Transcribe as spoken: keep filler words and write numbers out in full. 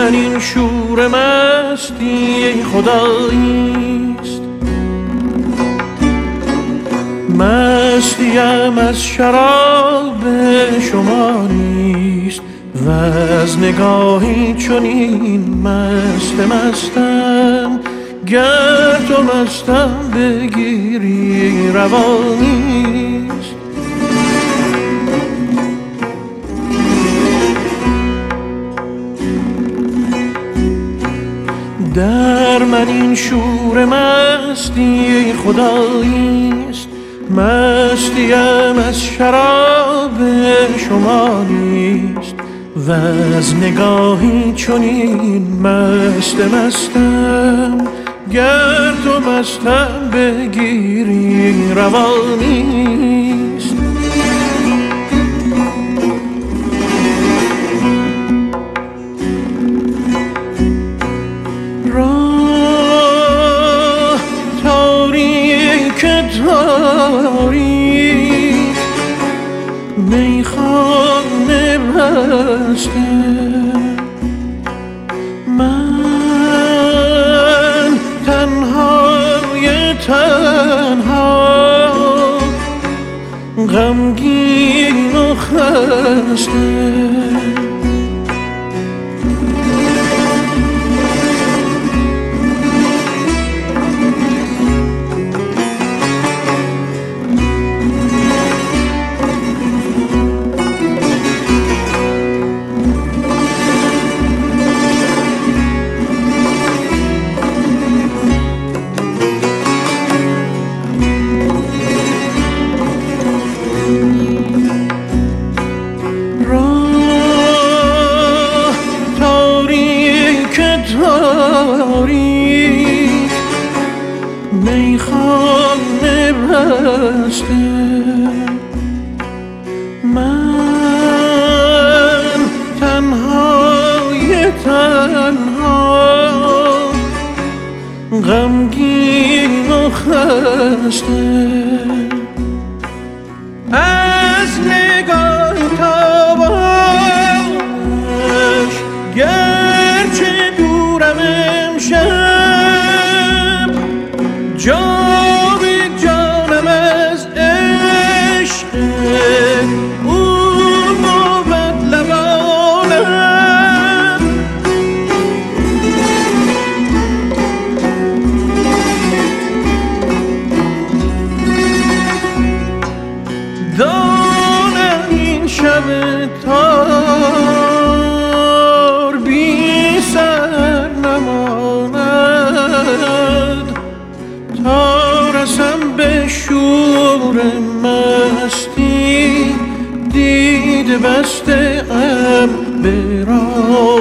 من این شور مستی خداییست، مستیم از شراب شما نیست و از نگاهی چنین مست مستم، گر تو مستم بگیری روا نیست. در من این شور مستی خداییست، مستیم از شراب شما نیست و از نگاهی چنین مست مستم، گر تو مستم بگیری روا نیست. راه تاریک تاریک میخانه بسته، من تنهای تنها غمگین و خسته. تاریک میخانه بسته، من تنهای تنها غمگین و خسته. از نگاه تابش گرچه دورم امشب، جاوید جانم از عشق او بود لبانم. دانم این شب تار بی سر نماند، تا رسم به شور مستی، دید بسته ام به راه